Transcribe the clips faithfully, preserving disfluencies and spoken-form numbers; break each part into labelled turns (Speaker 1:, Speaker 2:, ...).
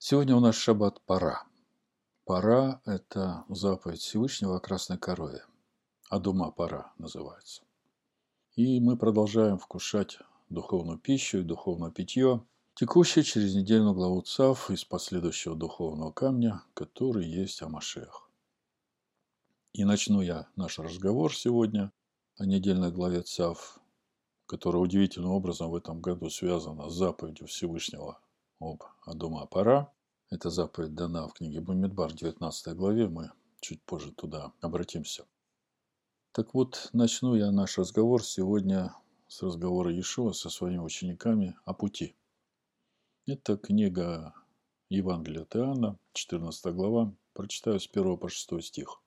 Speaker 1: Сегодня у нас шаббат пора. Пора– это заповедь Всевышнего о красной корове. Адума пора называется. И мы продолжаем вкушать духовную пищу и духовное питье, текущее через недельную главу Цав из последующего духовного камня, который есть о Машиах. И начну я наш разговор сегодня о недельной главе Цав, которая удивительным образом в этом году связана с заповедью Всевышнего об Адума пора. Эта заповедь дана в книге Бамидбар, девятнадцатой главе, мы чуть позже туда обратимся. Так вот, начну я наш разговор сегодня с разговора Иешуа со своими учениками о пути. Это книга Евангелия от Иоанна, четырнадцатая глава, прочитаю с первого по шестой стих.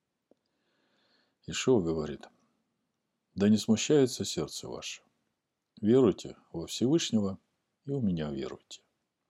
Speaker 1: Иешуа говорит: «Да не смущается сердце ваше, веруйте во Всевышнего и у меня веруйте.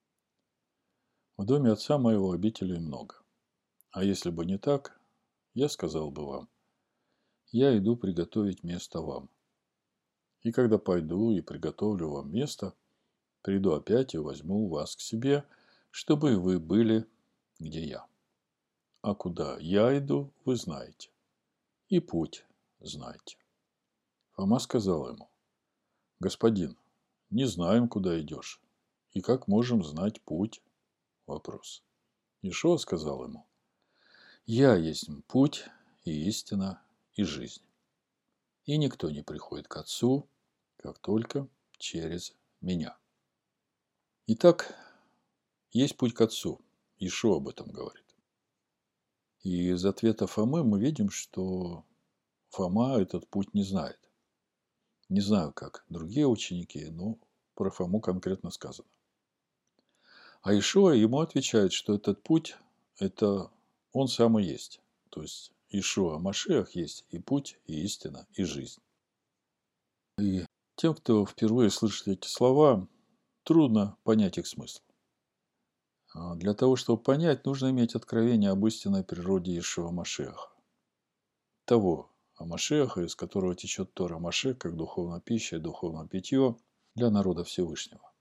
Speaker 1: В доме отца моего обителей много. А если бы не так, я сказал бы вам: я иду приготовить место вам. И когда пойду и приготовлю вам место, приду опять и возьму вас к себе, чтобы вы были, где я. А куда я иду, вы знаете, и путь знаете». Фома сказал ему: «Господин, не знаем, куда идешь, и как можем знать путь?» Вопрос. Иешуа сказал ему: «Я есть путь и истина и жизнь. И никто не приходит к Отцу, как только через меня». Итак, есть путь к Отцу. Иешуа об этом говорит. И из ответа Фомы мы видим, что Фома этот путь не знает. Не знаю, как другие ученики, но про Фому конкретно сказано. А Иешуа ему отвечает, что этот путь – это он сам и есть. То есть Иешуа Машиах есть и путь, и истина, и жизнь. И тем, кто впервые слышит эти слова, трудно понять их смысл. А для того, чтобы понять, нужно иметь откровение об истинной природе Иешуа Машиаха. Того Машиаха, из которого течет Тора Машех, как духовная пища и духовное питье для народа Всевышнего.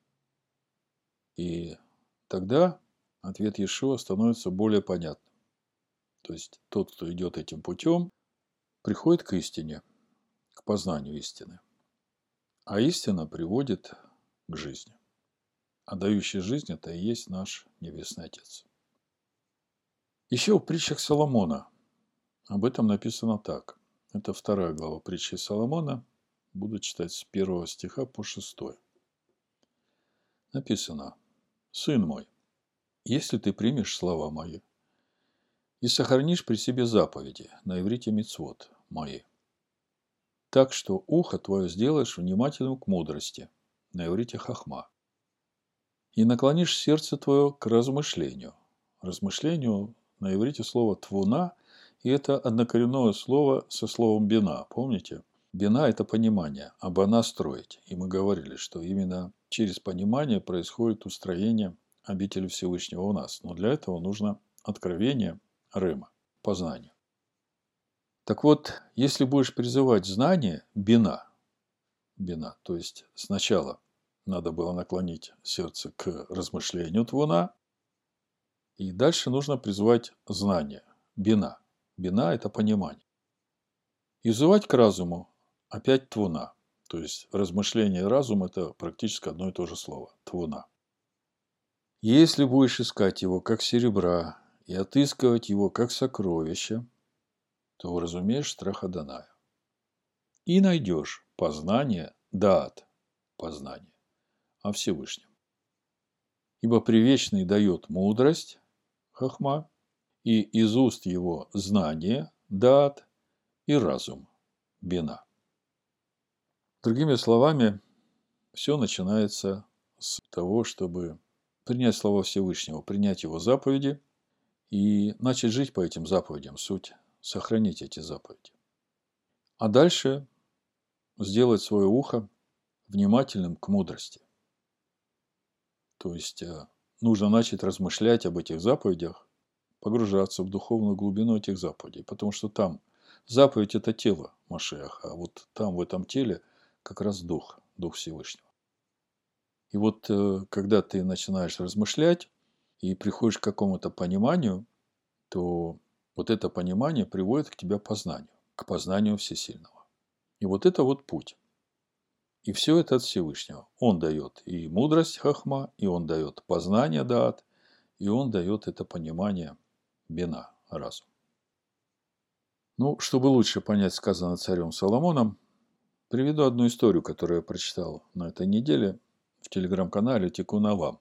Speaker 1: И тогда ответ Иешуа становится более понятным. То есть тот, кто идет этим путем, приходит к истине, к познанию истины. А истина приводит к жизни. А дающий жизнь – это и есть наш Небесный Отец. Еще в притчах Соломона об этом написано так. Это вторая глава притчи Соломона. Буду читать с первого стиха по шестой. Написано: «Сын мой, если ты примешь слова мои и сохранишь при себе заповеди на иврите мицвот мои, так что ухо твое сделаешь внимательным к мудрости на иврите хахма, и наклонишь сердце твое к размышлению». Размышлению на иврите слово «твуна», и это однокоренное слово со словом «бина». Помните? Бина – это понимание, а бана – строить. И мы говорили, что именно через понимание происходит устроение обители Всевышнего у нас. Но для этого нужно откровение Рема, познание. Так вот, если будешь призывать знание, бина, бина, то есть сначала надо было наклонить сердце к размышлению твуна, и дальше нужно призвать знание, бина. Бина – это понимание. И взывать к разуму опять твуна. То есть размышление и разум – это практически одно и то же слово – твуна. Если будешь искать его как серебра и отыскивать его как сокровище, то уразумеешь страх Адоная. И найдешь познание, даат, познание, о Всевышнем. Ибо Привечный дает мудрость, хахма, и из уст его знание, даат, и разум, бина. Другими словами, все начинается с того, чтобы принять слова Всевышнего, принять его заповеди и начать жить по этим заповедям, суть – сохранить эти заповеди. А дальше сделать свое ухо внимательным к мудрости. То есть нужно начать размышлять об этих заповедях, погружаться в духовную глубину этих заповедей, потому что там заповедь – это тело Машиаха, а вот там, в этом теле, как раз Дух, Дух Всевышнего. И вот когда ты начинаешь размышлять, и приходишь к какому-то пониманию, то вот это понимание приводит к тебе познанию, к познанию Всесильного. И вот это вот путь. И все это от Всевышнего. Он дает и мудрость хахма, и он дает познание даат, и он дает это понимание бина, разум. Ну, чтобы лучше понять сказанное царем Соломоном, приведу одну историю, которую я прочитал на этой неделе в телеграм-канале Тикун Олам.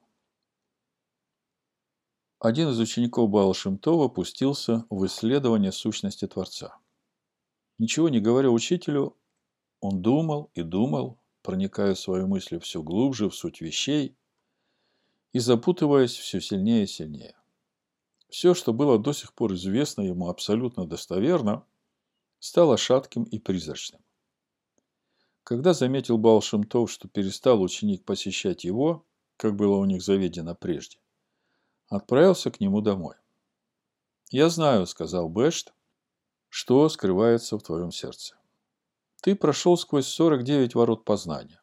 Speaker 1: Один из учеников Баал Шем Това пустился в исследование сущности Творца. Ничего не говоря учителю, он думал и думал, проникая в свои мысли все глубже в суть вещей и запутываясь все сильнее и сильнее. Все, что было до сих пор известно ему абсолютно достоверно, стало шатким и призрачным. Когда заметил Баал Шем Това, что перестал ученик посещать его, как было у них заведено прежде, отправился к нему домой. «Я знаю, — сказал Бешт, — что скрывается в твоем сердце. Ты прошел сквозь сорок девять ворот познания.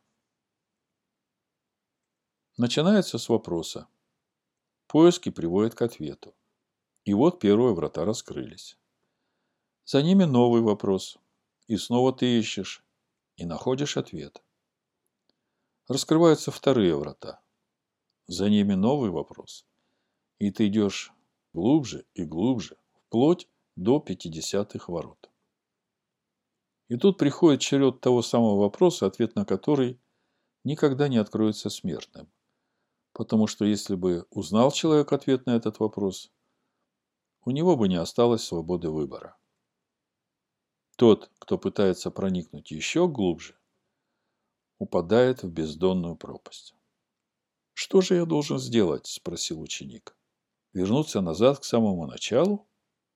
Speaker 1: Начинается с вопроса. Поиски приводят к ответу. И вот первые врата раскрылись. За ними новый вопрос. И снова ты ищешь. И находишь ответ. Раскрываются вторые врата. За ними новый вопрос. И ты идешь глубже и глубже, вплоть до пятидесятых ворот. И тут приходит черед того самого вопроса, ответ на который никогда не откроется смертным. Потому что если бы узнал человек ответ на этот вопрос, у него бы не осталось свободы выбора. Тот, кто пытается проникнуть еще глубже, упадает в бездонную пропасть. «Что же я должен сделать?» – спросил ученик. «Вернуться назад к самому началу?»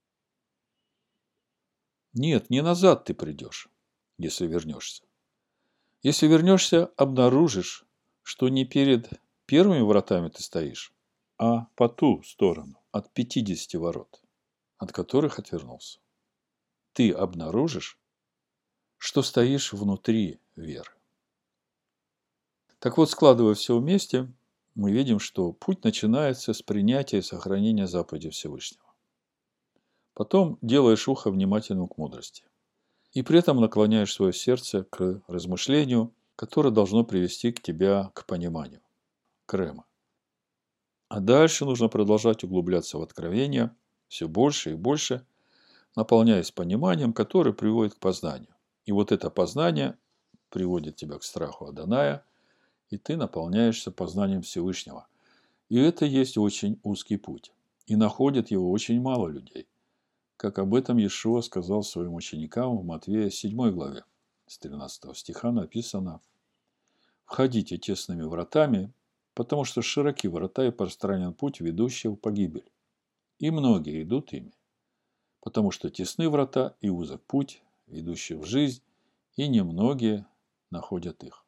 Speaker 1: «Нет, не назад ты придешь, если вернешься. Если вернешься, обнаружишь, что не перед первыми вратами ты стоишь, а по ту сторону от пятидесяти ворот, от которых отвернулся. Ты обнаружишь, что стоишь внутри веры». Так вот, складывая все вместе, мы видим, что путь начинается с принятия и сохранения заповедей Всевышнего. Потом делаешь ухо внимательным к мудрости. И при этом наклоняешь свое сердце к размышлению, которое должно привести к тебя к пониманию, к рема. А дальше нужно продолжать углубляться в откровение все больше и больше, наполняясь пониманием, которое приводит к познанию. И вот это познание приводит тебя к страху Адоная, и ты наполняешься познанием Всевышнего. И это есть очень узкий путь. И находит его очень мало людей. Как об этом Иешуа сказал своим ученикам в Матвея седьмой главе. С тринадцатого стиха написано: «Входите тесными вратами, потому что широки врата и пространен путь, ведущий в погибель. И многие идут ими, потому что тесны врата и узок путь, ведущий в жизнь, и немногие находят их».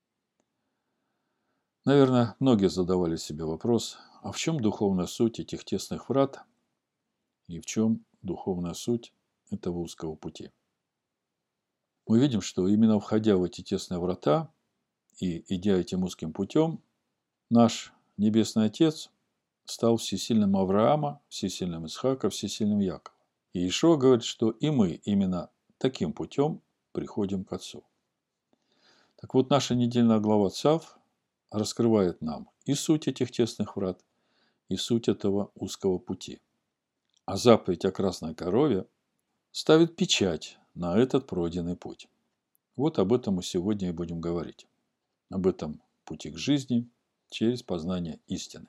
Speaker 1: Наверное, многие задавали себе вопрос, а в чем духовная суть этих тесных врат и в чем духовная суть этого узкого пути. Мы видим, что именно входя в эти тесные врата и идя этим узким путем, наш Небесный Отец стал всесильным Авраама, всесильным Исхака, всесильным Якова. И Иешуа говорит, что и мы именно таким путем приходим к Отцу. Так вот, наша недельная глава Цав раскрывает нам и суть этих тесных врат, и суть этого узкого пути. А заповедь о красной корове ставит печать на этот пройденный путь. Вот об этом мы сегодня и будем говорить. Об этом пути к жизни через познание истины.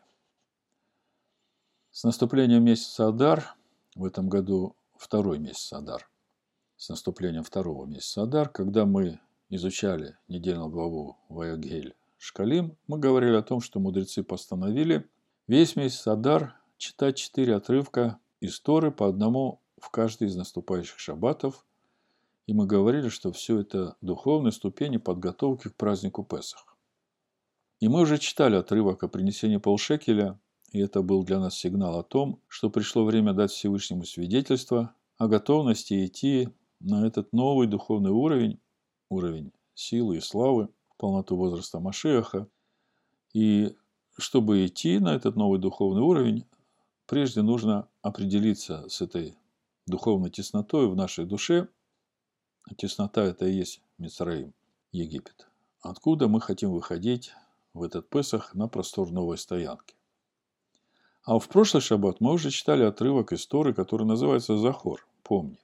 Speaker 1: С наступлением месяца Адар, в этом году второй месяц Адар, с наступлением второго месяца Адар, когда мы изучали недельную главу Ваягель Шкалим, мы говорили о том, что мудрецы постановили весь месяц Адар читать четыре отрывка из Торы по одному в каждый из наступающих шаббатов. И мы говорили, что все это духовные ступени подготовки к празднику Песах. И мы уже читали отрывок о принесении полшекеля, и это был для нас сигнал о том, что пришло время дать Всевышнему свидетельство о готовности идти на этот новый духовный уровень, уровень силы и славы, полноту возраста Машиаха, и чтобы идти на этот новый духовный уровень, прежде нужно определиться с этой духовной теснотой в нашей душе. Теснота – это и есть Мицраим, Египет. Откуда мы хотим выходить в этот Песах на простор новой стоянки. А в прошлый шаббат мы уже читали отрывок из Торы, который называется «Захор», «Помни».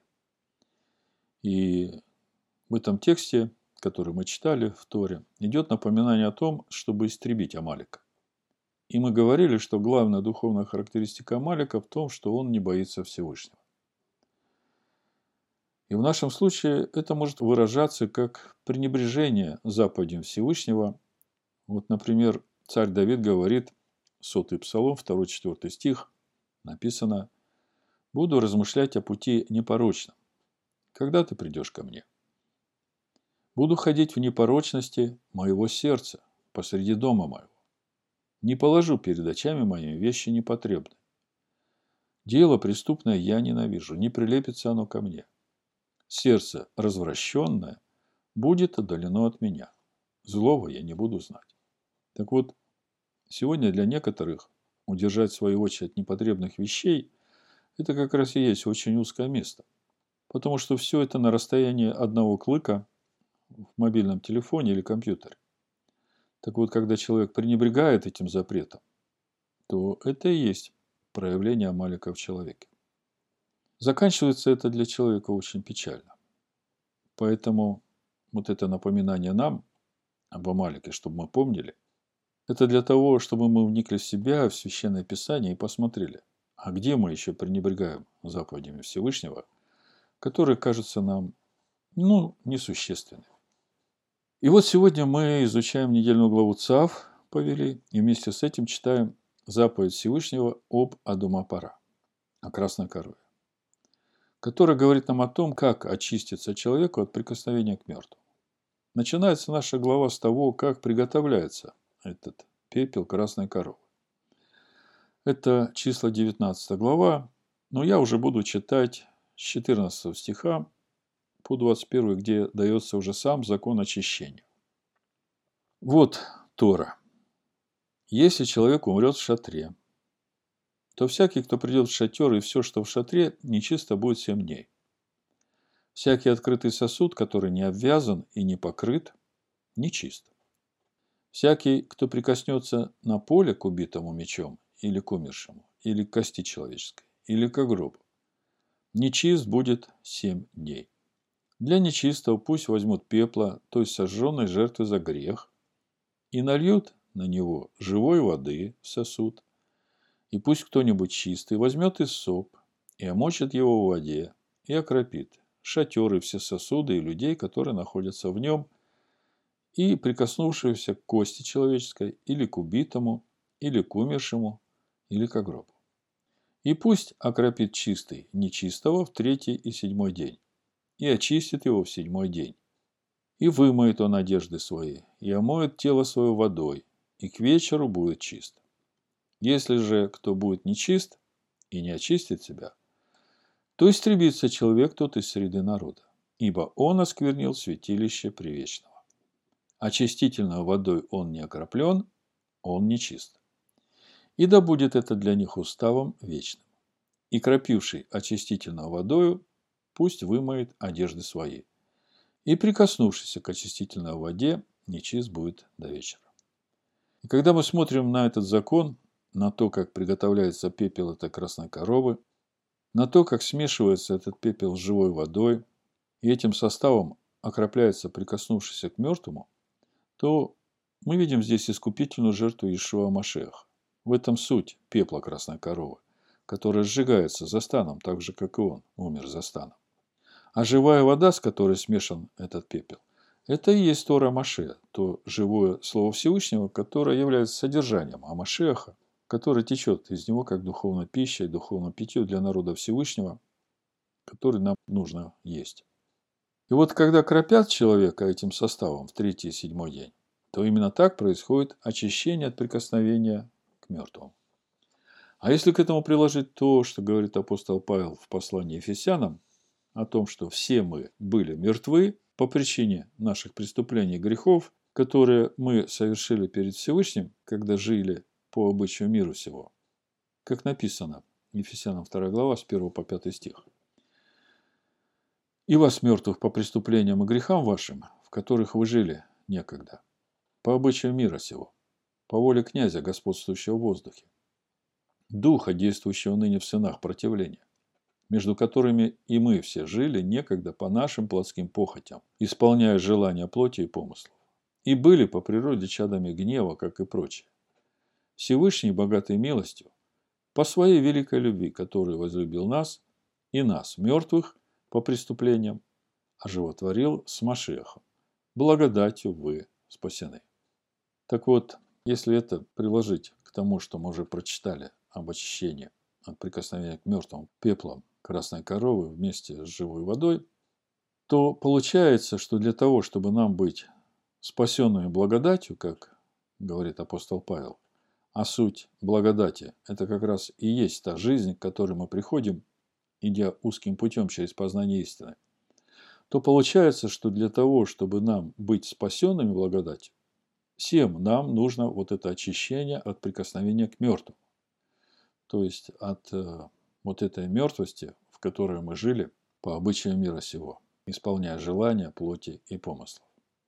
Speaker 1: И в этом тексте, который мы читали в Торе, идет напоминание о том, чтобы истребить Амалика. И мы говорили, что главная духовная характеристика Амалика в том, что он не боится Всевышнего. И в нашем случае это может выражаться как пренебрежение заповедям Всевышнего. Вот, например, царь Давид говорит, сотый псалом, второй-четвёртый стих, написано: «Буду размышлять о пути непорочном, когда ты придешь ко мне. Буду ходить в непорочности моего сердца посреди дома моего. Не положу перед очами моими вещи непотребные. Дело преступное я ненавижу, не прилепится оно ко мне. Сердце развращенное будет отдалено от меня. Злого я не буду знать». Так вот, сегодня для некоторых удержать свои очи от непотребных вещей – это как раз и есть очень узкое место. Потому что все это на расстоянии одного клыка в мобильном телефоне или компьютере. Так вот, когда человек пренебрегает этим запретом, то это и есть проявление Амалика в человеке. Заканчивается это для человека очень печально. Поэтому вот это напоминание нам об Амалике, чтобы мы помнили, это для того, чтобы мы вникли в себя, в Священное Писание и посмотрели, а где мы еще пренебрегаем заповедями Всевышнего, которые кажутся нам, ну, несущественными. И вот сегодня мы изучаем недельную главу Цав, повели, и вместе с этим читаем заповедь Всевышнего об Адумапара, о красной корове, которая говорит нам о том, как очиститься человеку от прикосновения к мертвому. Начинается наша глава с того, как приготовляется этот пепел красной коровы. Это числа девятнадцатая глава, но я уже буду читать с четырнадцатого стиха по двадцать первый, где дается уже сам закон очищения. Вот Тора. Если человек умрет в шатре, то всякий, кто придет в шатер, и все, что в шатре, нечисто будет семь дней. Всякий открытый сосуд, который не обвязан и не покрыт, нечист. Всякий, кто прикоснется на поле к убитому мечом, или к умершему, или к кости человеческой, или к гробу, нечист будет семь дней. Для нечистого пусть возьмут пепла, то есть сожженной жертвы за грех, и нальют на него живой воды в сосуд, и пусть кто-нибудь чистый возьмет иссоп и омочит его в воде, и окропит шатер и все сосуды и людей, которые находятся в нем, и прикоснувшегося к кости человеческой, или к убитому, или к умершему, или к гробу. И пусть окропит чистый нечистого в третий и седьмой день, и очистит его в седьмой день. И вымоет он одежды свои, и омоет тело свое водой, и к вечеру будет чист. Если же кто будет нечист и не очистит себя, то истребится человек тот из среды народа, ибо он осквернил святилище Превечного. Очистительной водой он не окроплен, он нечист. И да будет это для них уставом вечным. И кропивший очистительной водою пусть вымоет одежды свои. И прикоснувшийся к очистительной воде нечист будет до вечера. И когда мы смотрим на этот закон, на то, как приготовляется пепел этой красной коровы, на то, как смешивается этот пепел с живой водой, и этим составом окропляется прикоснувшийся к мертвому, то мы видим здесь искупительную жертву Иешуа Машиаха. В этом суть пепла красной коровы, которая сжигается за станом, так же, как и он умер за станом. А живая вода, с которой смешан этот пепел, это и есть Тора Машиах, то живое Слово Всевышнего, которое является содержанием Амашиаха, который течет из него как духовная пища и духовное питье для народа Всевышнего, который нам нужно есть. И вот когда кропят человека этим составом в третий и седьмой день, то именно так происходит очищение от прикосновения к мертвому. А если к этому приложить то, что говорит апостол Павел в послании Ефесянам, о том, что все мы были мертвы по причине наших преступлений и грехов, которые мы совершили перед Всевышним, когда жили по обычаю мира сего. Как написано, Ефесянам вторая глава, с первого по пятый стих. «И вас, мертвых по преступлениям и грехам вашим, в которых вы жили некогда, по обычаю мира сего, по воле князя, господствующего в воздухе, духа, действующего ныне в сынах противления, между которыми и мы все жили некогда по нашим плотским похотям, исполняя желания плоти и помыслов, и были по природе чадами гнева, как и прочие. Всевышний, богатой милостью, по своей великой любви, который возлюбил нас и нас, мертвых, по преступлениям, оживотворил с Машиахом. Благодатью вы спасены». Так вот, если это приложить к тому, что мы уже прочитали об очищении от прикосновения к мертвым пеплом красной коровы вместе с живой водой, то получается, что для того, чтобы нам быть спасенными благодатью, как говорит апостол Павел, а суть благодати – это как раз и есть та жизнь, к которой мы приходим, идя узким путем через познание истины, то получается, что для того, чтобы нам быть спасенными благодатью, всем нам нужно вот это очищение от прикосновения к мертвым. То есть от э, вот этой мертвости, в которой мы жили по обычаю мира сего, исполняя желания плоти и помыслов.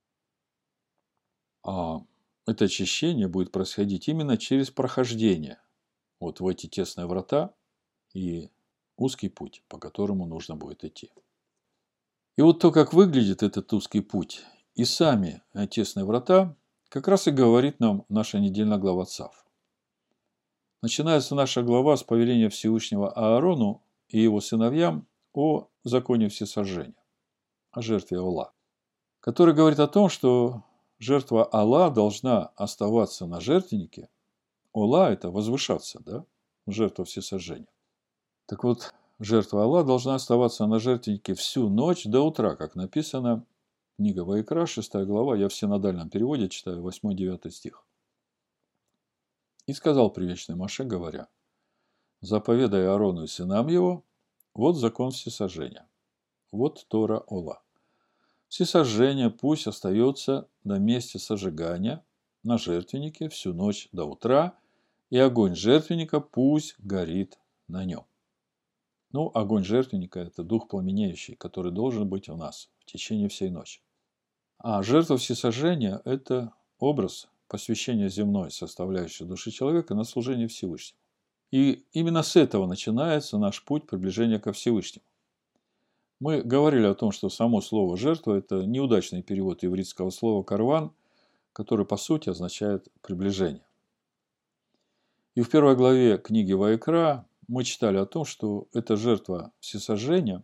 Speaker 1: А это очищение будет происходить именно через прохождение вот в эти тесные врата и узкий путь, по которому нужно будет идти. И вот то, как выглядит этот узкий путь, и сами тесные врата, как раз и говорит нам наша недельная глава Цав. Начинается наша глава с повеления Всевышнего Аарону и его сыновьям о законе всесожжения, о жертве Ола, который говорит о том, что жертва Ола должна оставаться на жертвеннике. Ола – это возвышаться, да? Жертва всесожжения. Так вот, жертва Ола должна оставаться на жертвеннике всю ночь до утра, как написано, книга Ваикра, шестая глава, я в синодальном переводе читаю, восьмой-девятый стих. «И сказал привечный Моше, говоря, заповедай Аарону и сынам его, вот закон всесожжения, вот Тора Ола. Всесожжение пусть остается на месте сожигания, на жертвеннике всю ночь до утра, и огонь жертвенника пусть горит на нем». Ну, огонь жертвенника – это дух пламенеющий, который должен быть у нас в течение всей ночи. А жертва всесожжения – это образ посвящения земной составляющей души человека на служение Всевышнему. И именно с этого начинается наш путь приближения ко Всевышнему. Мы говорили о том, что само слово «жертва» – это неудачный перевод ивритского слова «карван», который по сути означает «приближение». И в первой главе книги Ваикра мы читали о том, что эта жертва всесожжения,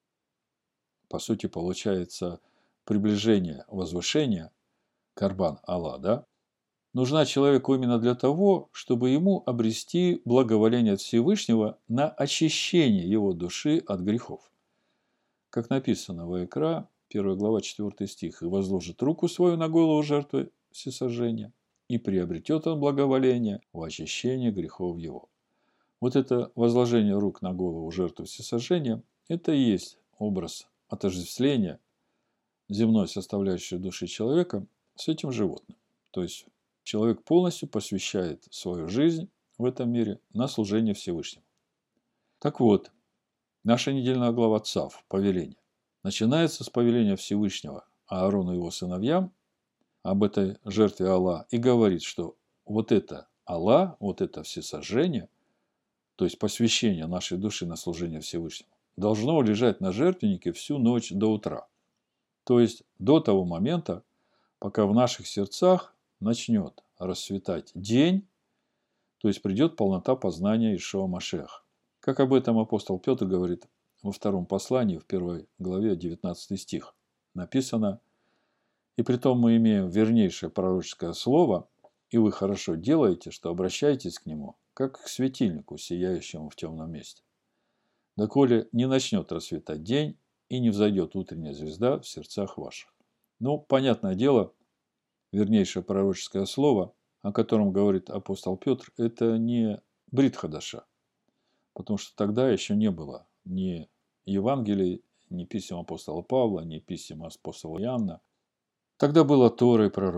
Speaker 1: по сути, получается приближение, возвышение, карбан Алла, да, нужна человеку именно для того, чтобы ему обрести благоволение от Всевышнего на очищение его души от грехов. Как написано в Ваикра, первая глава, четвёртый стих, «И возложит руку свою на голову жертвы всесожжения, и приобретет он благоволение в очищении грехов его». Вот это возложение рук на голову жертвы всесожжения – это и есть образ отождествления земной составляющей души человека с этим животным. То есть человек полностью посвящает свою жизнь в этом мире на служение Всевышнему. Так вот, наша недельная глава Цав, повеление, начинается с повеления Всевышнего Аарону и его сыновьям об этой жертве Алла и говорит, что вот это Алла, вот это всесожжение, то есть посвящение нашей души на служение Всевышнему, должно лежать на жертвеннике всю ночь до утра. То есть до того момента, пока в наших сердцах начнет расцветать день, то есть придет полнота познания Иешуа Машиаха. Как об этом апостол Петр говорит во втором послании, в первой главе, девятнадцатый стих. Написано: «И притом мы имеем вернейшее пророческое слово, и вы хорошо делаете, что обращаетесь к нему, как к светильнику, сияющему в темном месте. Доколе не начнет расцветать день, и не взойдет утренняя звезда в сердцах ваших». Ну, понятное дело, вернейшее пророческое слово, о котором говорит апостол Петр, это не Брит Хадаша, потому что тогда еще не было ни Евангелий, ни писем апостола Павла, ни писем апостола Иоанна. Тогда было Тора и пророки.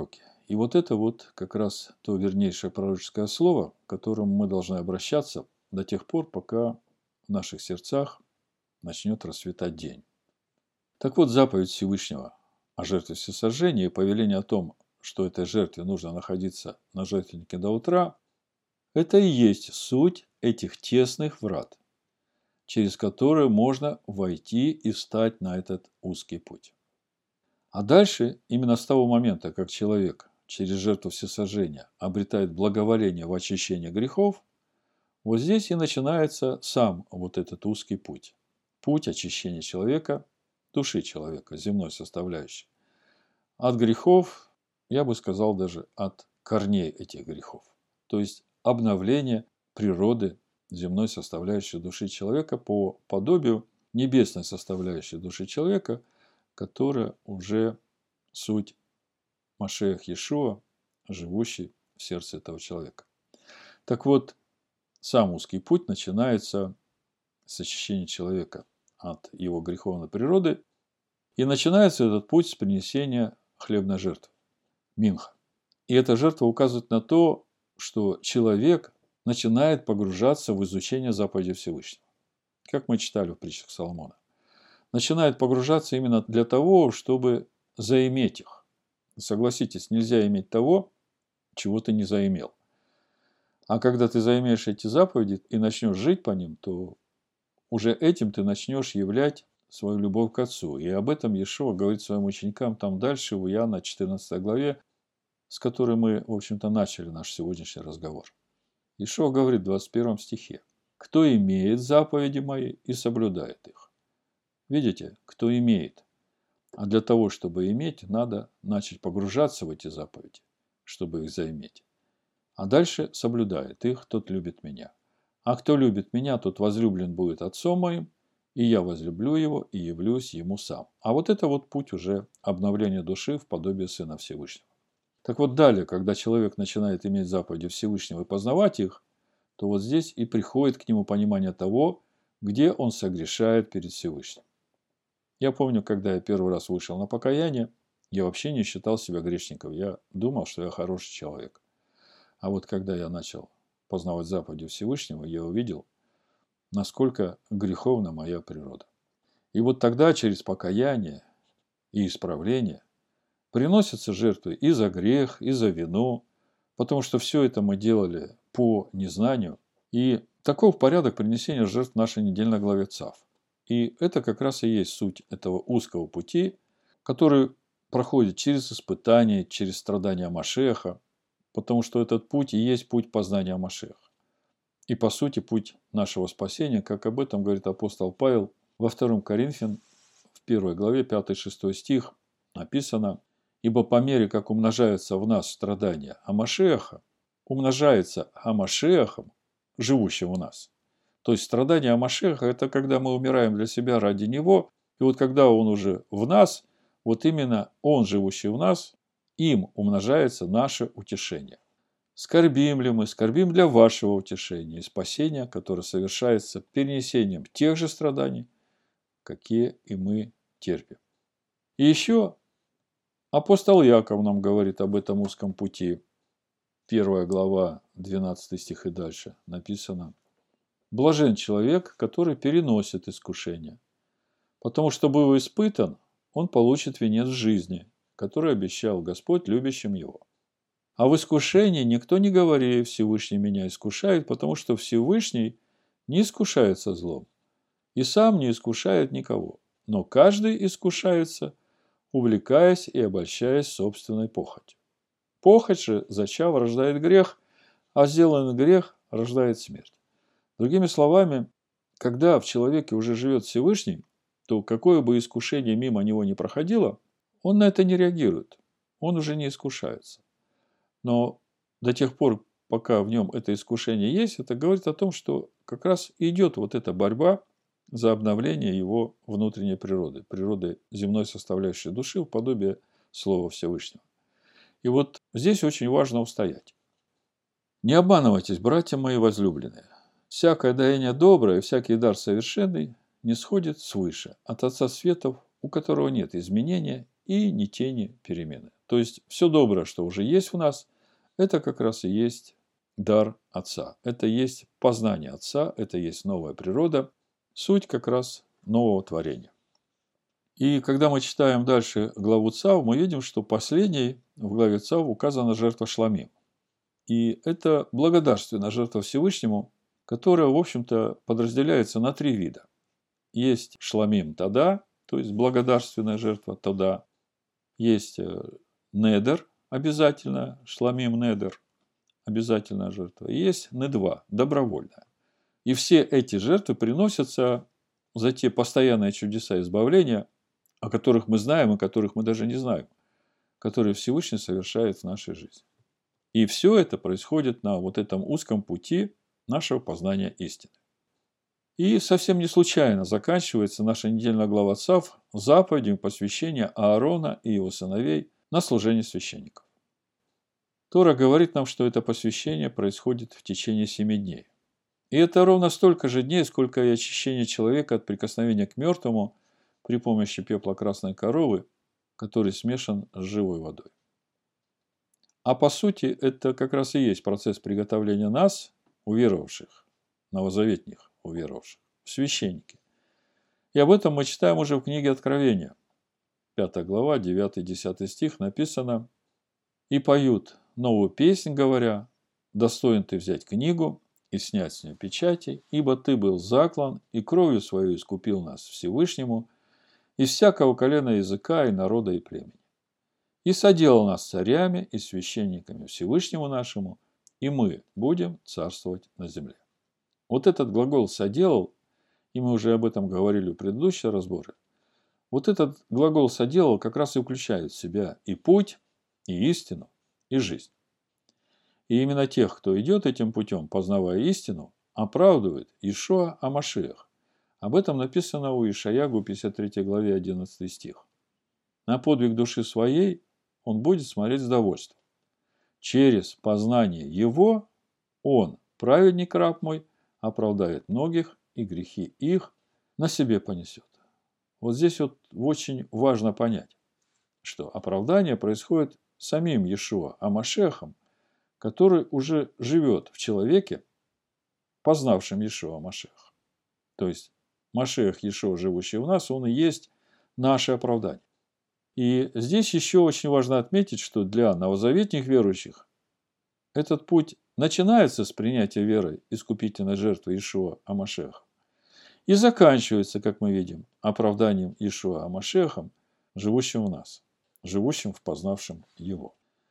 Speaker 1: И вот это вот как раз то вернейшее пророческое слово, к которому мы должны обращаться до тех пор, пока в наших сердцах начнет расцветать день. Так вот, заповедь Всевышнего о жертве всесожжения и повеление о том, что этой жертве нужно находиться на жертвеннике до утра, это и есть суть этих тесных врат, через которые можно войти и встать на этот узкий путь. А дальше, именно с того момента, как человек через жертву всесожжения обретает благоволение в очищении грехов, вот здесь и начинается сам вот этот узкий путь. Путь очищения человека, души человека, земной составляющей. От грехов, я бы сказал даже от корней этих грехов. То есть обновление природы земной составляющей души человека по подобию небесной составляющей души человека, которая уже суть Машиах Иешуа, живущий в сердце этого человека. Так вот, сам узкий путь начинается с очищения человека от его греховной природы, и начинается этот путь с принесения хлебной жертвы, минха. И эта жертва указывает на то, что человек начинает погружаться в изучение заповедей Всевышнего. Как мы читали в притчах Соломона. Начинает погружаться именно для того, чтобы заиметь их. Согласитесь, нельзя иметь того, чего ты не заимел. А когда ты займешь эти заповеди и начнешь жить по ним, то уже этим ты начнешь являть свою любовь к Отцу. И об этом Иешуа говорит своим ученикам там дальше, в Иоанна четырнадцатой главе, с которой мы, в общем-то, начали наш сегодняшний разговор. Иешуа говорит в двадцать первом стихе: «Кто имеет заповеди мои и соблюдает их». Видите, кто имеет. А для того, чтобы иметь, надо начать погружаться в эти заповеди, чтобы их заиметь. А дальше соблюдает их, тот любит меня. А кто любит меня, тот возлюблен будет Отцом моим, и я возлюблю его и явлюсь ему сам. А вот это вот путь уже обновления души в подобие Сына Всевышнего. Так вот далее, когда человек начинает иметь заповеди Всевышнего и познавать их, то вот здесь и приходит к нему понимание того, где он согрешает перед Всевышним. Я помню, когда я первый раз вышел на покаяние, я вообще не считал себя грешником. Я думал, что я хороший человек. А вот когда я начал познавать заповеди Всевышнего, я увидел, насколько греховна моя природа. И вот тогда через покаяние и исправление приносятся жертвы и за грех, и за вину, потому что все это мы делали по незнанию. И таков порядок принесения жертв в нашей недельной главе Цав. И это как раз и есть суть этого узкого пути, который проходит через испытания, через страдания Машеха, потому что этот путь и есть путь познания Машеха. И по сути путь нашего спасения, как об этом говорит апостол Павел во втором Коринфян, в первой главе, пятый-шестой стих, написано: «Ибо по мере, как умножаются в нас страдания Амашеха, умножается Амашехом, живущим в нас». То есть страдания Амашеха – это когда мы умираем для себя ради Него, и вот когда Он уже в нас, вот именно Он, живущий в нас, им умножается наше утешение. Скорбим ли мы, скорбим для вашего утешения и спасения, которое совершается перенесением тех же страданий, какие и мы терпим. И еще апостол Яков нам говорит об этом узком пути. Первая глава, двенадцатый стих и дальше написано: «Блажен человек, который переносит искушение, потому что, быв испытан, он получит венец жизни, который обещал Господь любящим его. А в искушении никто не говори: Всевышний меня искушает, потому что Всевышний не искушается злом, и сам не искушает никого, но каждый искушается, увлекаясь и обольщаясь собственной похотью. Похоть же, зачав, рождает грех, а сделанный грех рождает смерть». Другими словами, когда в человеке уже живет Всевышний, то какое бы искушение мимо него ни проходило, он на это не реагирует, он уже не искушается. Но до тех пор, пока в нем это искушение есть, это говорит о том, что как раз идет вот эта борьба за обновление его внутренней природы, природы земной составляющей души в подобие Слова Всевышнего. И вот здесь очень важно устоять. Не обманывайтесь, братья мои возлюбленные. Всякое даяние доброе, всякий дар совершенный не сходит свыше, от Отца Светов, у которого нет изменения и ни тени перемены. То есть все доброе, что уже есть в нас, это как раз и есть дар Отца. Это есть познание Отца, это есть новая природа, суть как раз нового творения. И когда мы читаем дальше главу Цав, мы видим, что последней в главе Цав указана жертва Шламим. И это благодарственная жертва Всевышнему, которая, в общем-то, подразделяется на три вида. Есть Шламим Тада, то есть благодарственная жертва Тада. Есть Недер, обязательно, Шламим Недер, обязательная жертва. И есть Недва, добровольная. И все эти жертвы приносятся за те постоянные чудеса избавления, о которых мы знаем и которых мы даже не знаем, которые Всевышний совершает в нашей жизни. И все это происходит на вот этом узком пути нашего познания истины. И совсем не случайно заканчивается наша недельная глава Цав заповедью посвящения Аарона и его сыновей на служение священников. Тора говорит нам, что это посвящение происходит в течение семи дней. И это ровно столько же дней, сколько и очищение человека от прикосновения к мертвому при помощи пепла красной коровы, который смешан с живой водой. А по сути, это как раз и есть процесс приготовления нас, уверовавших, новозаветних уверовавших, в священники. И об этом мы читаем уже в книге Откровения. пятая глава, девятый-десятый стих написано: «И поют новую песнь, говоря: достоин ты взять книгу и снять с нее печати, ибо ты был заклан, и кровью свою искупил нас Всевышнему из всякого колена, языка и народа и племени. И соделал нас царями и священниками Всевышнему нашему, и мы будем царствовать на земле». Вот этот глагол «соделал», и мы уже об этом говорили в предыдущем разборе, вот этот глагол «соделал» как раз и включает в себя и путь, и истину, и жизнь. И именно тех, кто идет этим путем, познавая истину, оправдывает Иешуа ха-Машиах. Об этом написано у Ишайягу, пятьдесят третьей главе, одиннадцатый стих. На подвиг души своей он будет смотреть с довольством. Через познание его он, праведник раб мой, оправдает многих, и грехи их на себе понесет. Вот здесь вот очень важно понять, что оправдание происходит самим Иешуа ха-Машиахом, который уже живет в человеке, познавшем Иешуа ха-Машиаха. То есть Машиах Иешуа, живущий в нас, он и есть наше оправдание. И здесь еще очень важно отметить, что для новозаветних верующих этот путь начинается с принятия верой искупительной жертвы Иешуа ха-Машиаха и заканчивается, как мы видим, оправданием Иешуа ха-Машиахом, живущим в нас, живущим в познавшем его.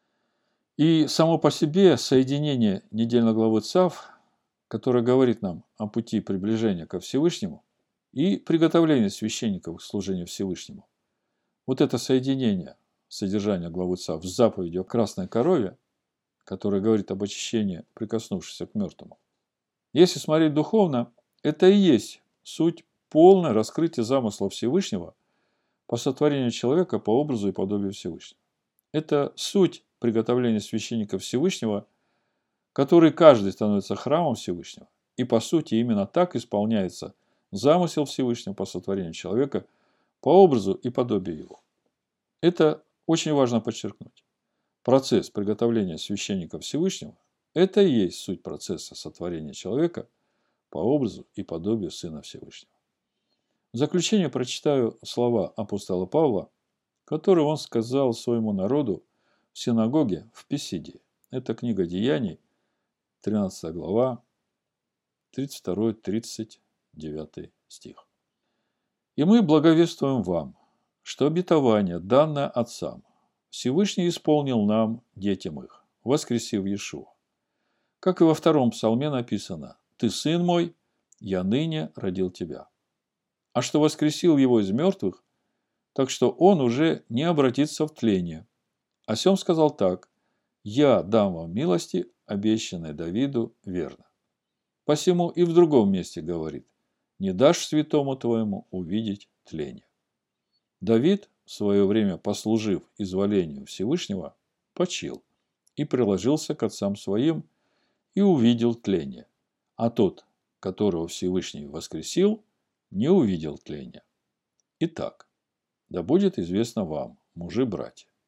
Speaker 1: И само по себе соединение недельной главы Цав, которая говорит нам о пути приближения ко Всевышнему и приготовления священников к служению Всевышнему, вот это соединение содержания главы Цав с заповедью о красной корове, которая говорит об очищении, прикоснувшись к мертвому, если смотреть духовно, это и есть суть полное раскрытие замысла Всевышнего по сотворению человека по образу и подобию Всевышнего. Это суть приготовления священника Всевышнего, который каждый становится храмом Всевышнего. И по сути именно так исполняется замысел Всевышнего по сотворению человека по образу и подобию его. Это очень важно подчеркнуть. Процесс приготовления священника Всевышнего – это и есть суть процесса сотворения человека по образу и подобию Сына Всевышнего. В заключение прочитаю слова апостола Павла, которые он сказал своему народу в синагоге в Писидии. Это книга Деяний, тринадцатая глава, тридцать второй - тридцать девятый стих. «И мы благовествуем вам, что обетование, данное отцам, Всевышний исполнил нам, детям их, воскресив Иешуа. Как и во втором псалме написано: «Ты, сын мой, я ныне родил тебя». А что воскресил его из мертвых, так что он уже не обратится в тление. О сем сказал так: «Я дам вам милости, обещанной Давиду, верно». Посему и в другом месте говорит: «Не дашь святому твоему увидеть тление». Давид, в свое время послужив изволению Всевышнего, почил и приложился к отцам своим и увидел тление. А тот, которого Всевышний воскресил, не увидел тления. Итак, да будет известно вам, мужи-братья,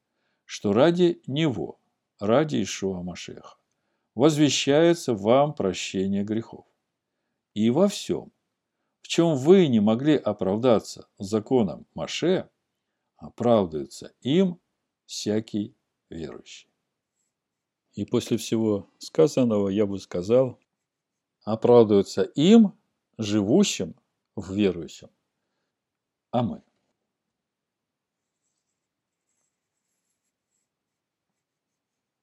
Speaker 1: что ради Него, ради Ишуа Машеха, возвещается вам прощение грехов. И во всем, в чем вы не могли оправдаться законом Моше, оправдывается им всякий верующий. И после всего сказанного я бы сказал, оправдывается им, живущим в верующем. Аминь.